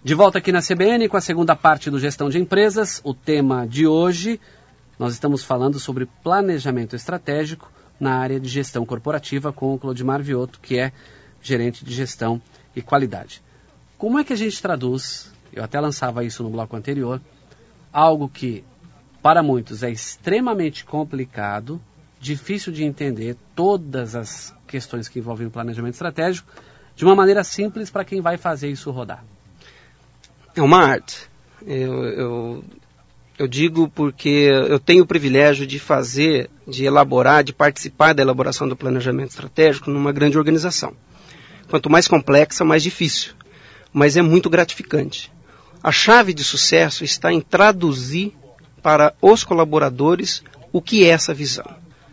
De volta aqui na CBN com a segunda parte do Gestão de Empresas. O tema de hoje, nós estamos falando sobre planejamento estratégico na área de gestão corporativa com o Clodimar Vioto, que é gerente de gestão e qualidade. Como é que a gente traduz, eu até lançava isso no bloco anterior, algo que para muitos é extremamente complicado, difícil de entender todas as questões que envolvem o planejamento estratégico, de uma maneira simples para quem vai fazer isso rodar? É uma arte. Eu digo porque eu tenho o privilégio de elaborar, de participar da elaboração do planejamento estratégico numa grande organização. Quanto mais complexa, mais difícil. Mas é muito gratificante. A chave de sucesso está em traduzir para os colaboradores o que é essa visão.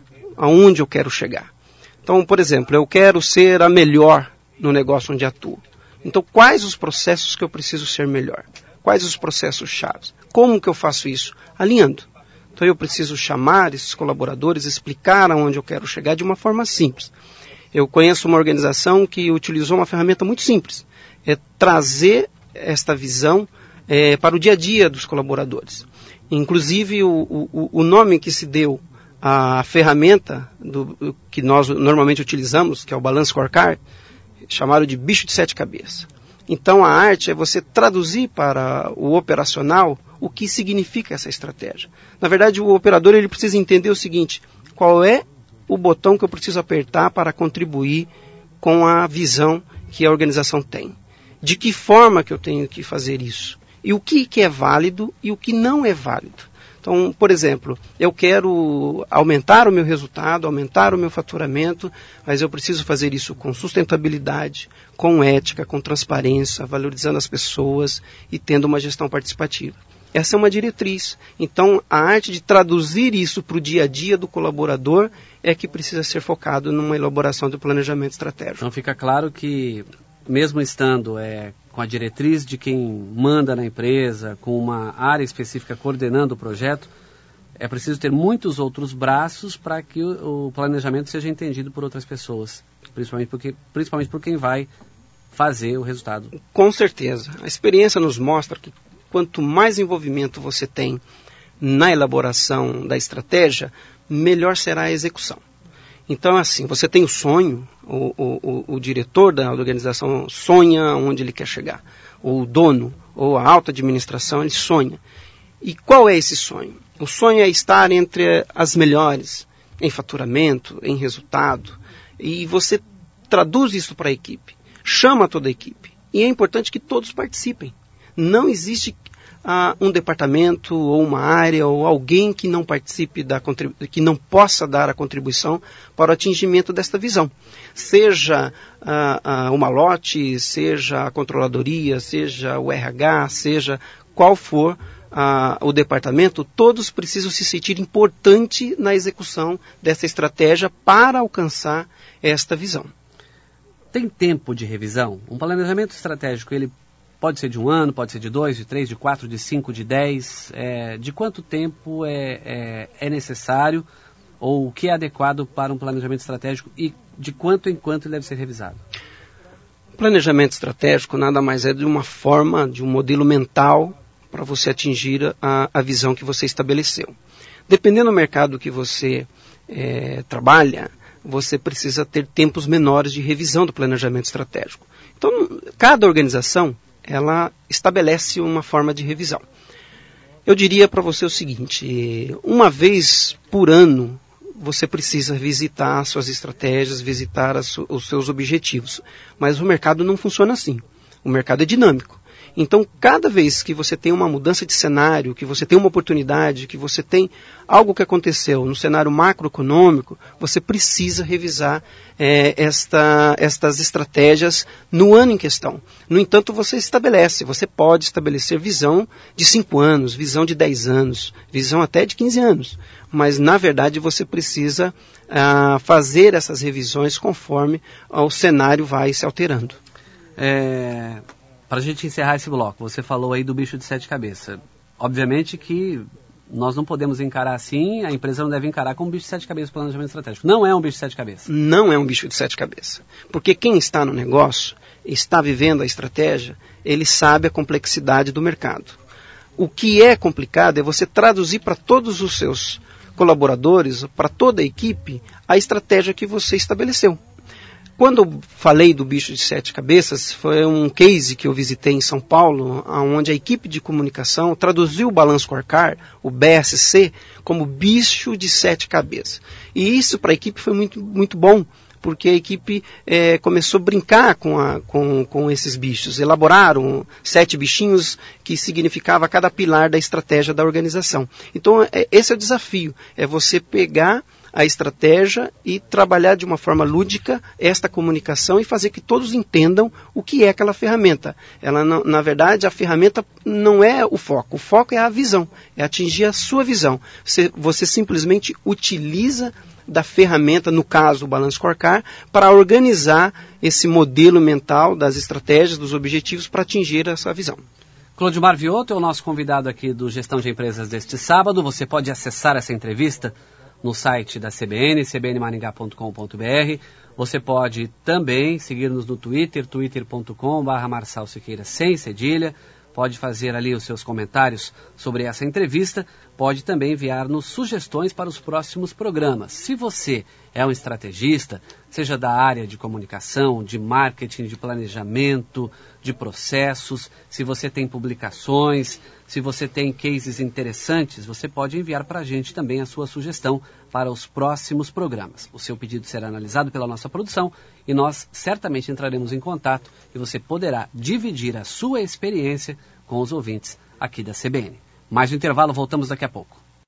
Aonde eu quero chegar. Então, por exemplo, eu quero ser a melhor no negócio onde atuo. Então, quais os processos que eu preciso ser melhor? Quais os processos chaves? Como que eu faço isso? Alinhando. Então, eu preciso chamar esses colaboradores, explicar aonde eu quero chegar de uma forma simples. Eu conheço uma organização que utilizou uma ferramenta muito simples. É trazer esta visão para o dia a dia dos colaboradores. Inclusive, o nome que se deu à ferramenta que nós normalmente utilizamos, que é o Balance Scorecard, chamaram de bicho de 7 cabeças. Então a arte é você traduzir para o operacional o que significa essa estratégia. Na verdade, o operador ele precisa entender o seguinte: qual é o botão que eu preciso apertar para contribuir com a visão que a organização tem. De que forma que eu tenho que fazer isso? E o que é válido e o que não é válido. Então, por exemplo, eu quero aumentar o meu resultado, aumentar o meu faturamento, mas eu preciso fazer isso com sustentabilidade, com ética, com transparência, valorizando as pessoas e tendo uma gestão participativa. Essa é uma diretriz. Então, a arte de traduzir isso para o dia a dia do colaborador é que precisa ser focado numa elaboração do planejamento estratégico. Então, fica claro que, mesmo estando com a diretriz de quem manda na empresa, com uma área específica coordenando o projeto, é preciso ter muitos outros braços para que o planejamento seja entendido por outras pessoas, principalmente por quem vai fazer o resultado. Com certeza. A experiência nos mostra que quanto mais envolvimento você tem na elaboração da estratégia, melhor será a execução. Então, assim, você tem o sonho, o diretor da organização sonha onde ele quer chegar. O dono, ou a alta administração, ele sonha. E qual é esse sonho? O sonho é estar entre as melhores em faturamento, em resultado. E você traduz isso para a equipe, chama toda a equipe. E é importante que todos participem. Não existe um departamento ou uma área ou alguém que não participe, que não possa dar a contribuição para o atingimento desta visão. Seja o malote, seja a controladoria, seja o RH, seja qual for o departamento, todos precisam se sentir importante na execução dessa estratégia para alcançar esta visão. Tem tempo de revisão? Um planejamento estratégico, ele pode ser de 1 ano, pode ser de 2, de 3, de 4, de 5, de 10. De quanto tempo é necessário ou o que é adequado para um planejamento estratégico e de quanto em quanto ele deve ser revisado? O planejamento estratégico nada mais é de uma forma, de um modelo mental para você atingir a visão que você estabeleceu. Dependendo do mercado que você trabalha, você precisa ter tempos menores de revisão do planejamento estratégico. Então, cada organização ela estabelece uma forma de revisão. Eu diria para você o seguinte: uma vez por ano, você precisa visitar as suas estratégias, visitar os seus objetivos. Mas o mercado não funciona assim. O mercado é dinâmico. Então, cada vez que você tem uma mudança de cenário, que você tem uma oportunidade, que você tem algo que aconteceu no cenário macroeconômico, você precisa revisar estas estratégias no ano em questão. No entanto, você pode estabelecer visão de 5 anos, visão de 10 anos, visão até de 15 anos. Mas, na verdade, você precisa fazer essas revisões conforme o cenário vai se alterando. Para a gente encerrar esse bloco, você falou aí do bicho de 7 cabeças. Obviamente que nós não podemos encarar assim, a empresa não deve encarar como um bicho de 7 cabeças o planejamento estratégico. Não é um bicho de 7 cabeças. Não é um bicho de 7 cabeças. Porque quem está no negócio, está vivendo a estratégia, ele sabe a complexidade do mercado. O que é complicado é você traduzir para todos os seus colaboradores, para toda a equipe, a estratégia que você estabeleceu. Quando eu falei do bicho de 7 cabeças, foi um case que eu visitei em São Paulo, onde a equipe de comunicação traduziu o Balance Scorecard, o BSC, como bicho de 7 cabeças. E isso para a equipe foi muito, muito bom, porque a equipe começou a brincar com esses bichos. Elaboraram 7 bichinhos que significava cada pilar da estratégia da organização. Então, esse é o desafio, é você pegar a estratégia e trabalhar de uma forma lúdica esta comunicação e fazer que todos entendam o que é aquela ferramenta. Ela, na verdade, a ferramenta não é o foco é a visão, é atingir a sua visão. Você simplesmente utiliza da ferramenta, no caso o Balance Scorecard, para organizar esse modelo mental das estratégias, dos objetivos para atingir essa visão. Clodimar Vioto é o nosso convidado aqui do Gestão de Empresas deste sábado. Você pode acessar essa entrevista no site da CBN, cbnmaringá.com.br. Você pode também seguir-nos no Twitter, twitter.com/Marçal Siqueira sem cedilha. Pode fazer ali os seus comentários sobre essa entrevista. Pode também enviar-nos sugestões para os próximos programas. Se você é um estrategista, seja da área de comunicação, de marketing, de planejamento, de processos, se você tem publicações, se você tem cases interessantes, você pode enviar para a gente também a sua sugestão para os próximos programas. O seu pedido será analisado pela nossa produção e nós certamente entraremos em contato e você poderá dividir a sua experiência com os ouvintes aqui da CBN. Mais um intervalo, voltamos daqui a pouco.